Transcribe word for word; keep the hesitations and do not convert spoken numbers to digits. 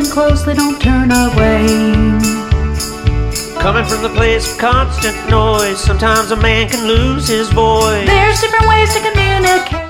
listen closely, don't turn away. Coming from the place of constant noise, sometimes a man can lose his voice. There's different ways to communicate.